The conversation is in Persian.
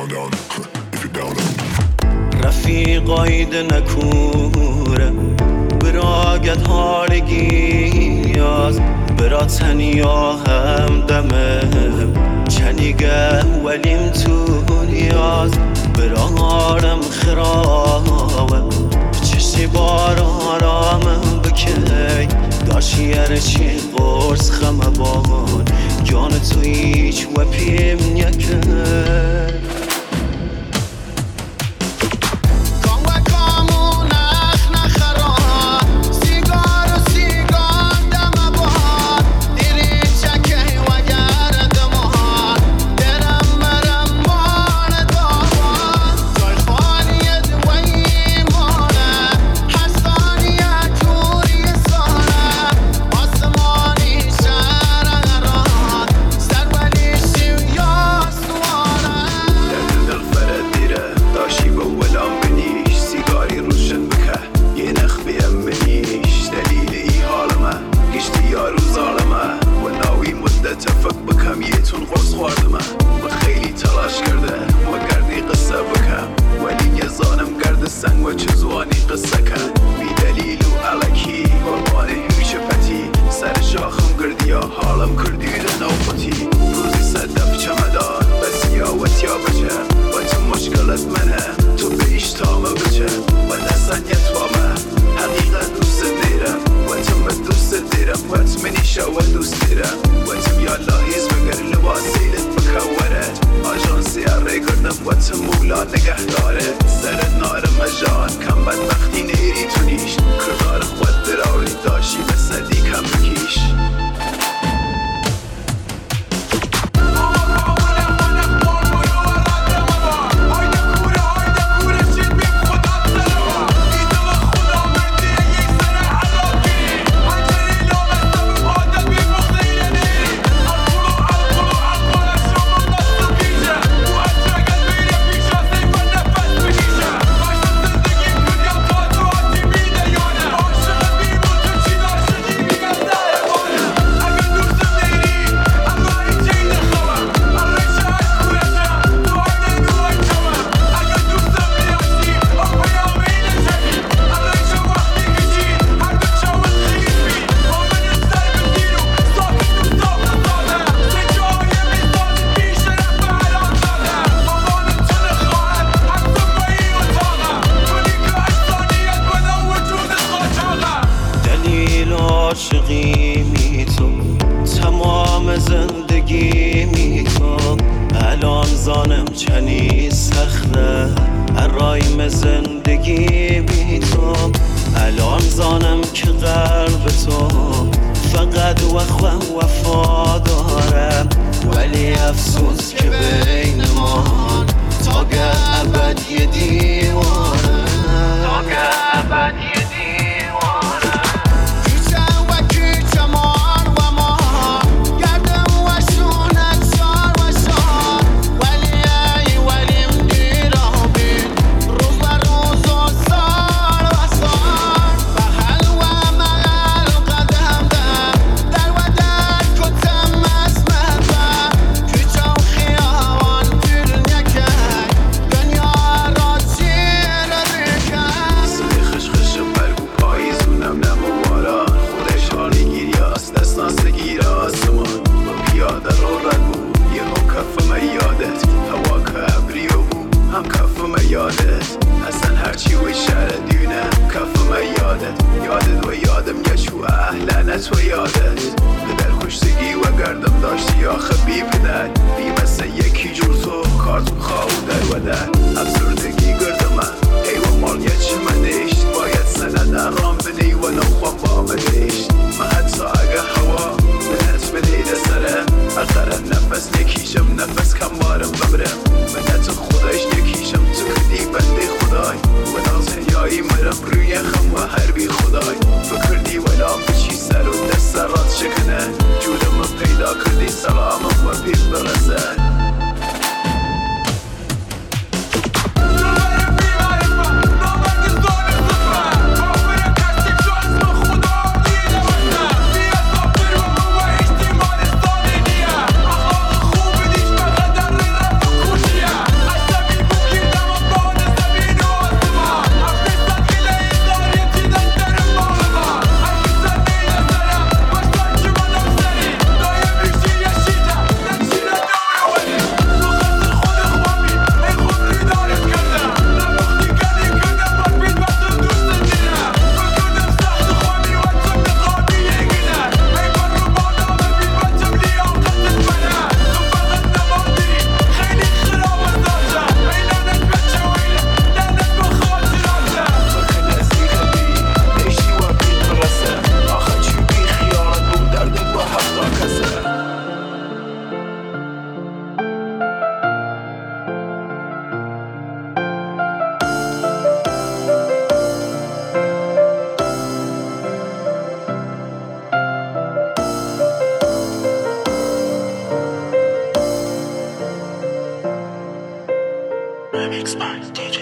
down, if you're down. رفیقاید نکوره براگت هارگی یاز برا تنیا هم دمه چنیگه ولیم تو نیاز برا هارم خراوه چشی بار آرامم بکی داشی یرشی قرص خمه بان جان تو ایچ و پیم نیکه عاشقی تو تمام زندگی می تو الان زانم چنی سخته ارایم زندگی بی تو الان زانم که قلب تو فقط وفا داره ولی افسوس که بین ما تا ابد یه دیوانه اصلا هرچی و شهر دیونه کفم یادت و یادم یشو لعنت و یادت پدر کشتگی و گردم داشتی آخه بی پدر بی مثل یکی جور تو کارتون خواهو در و در افسردگی گردم ای و مال یه چه منیشت باید سند رام بدی و نوخوام با بدیشت من حتی اگه هوا منت بدیده سره اخرم نفس نکیشم نفس کم بارم ببرم منت خودش نکیشم تو کردی بنده خدای و نازنیایی مرم روی خم و هر بی خدای بکردی ولا بچی سر و دست رات شکنه جودم پیدا کردی سلامم و پیر برسه Spice DJ.